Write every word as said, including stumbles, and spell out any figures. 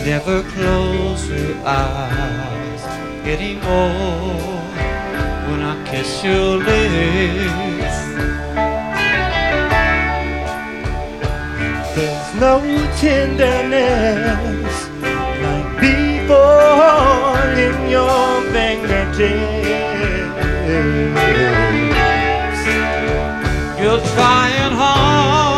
Never close your eyes anymore when I kiss your lips. There's no tenderness like before in your fingertips. You're trying hard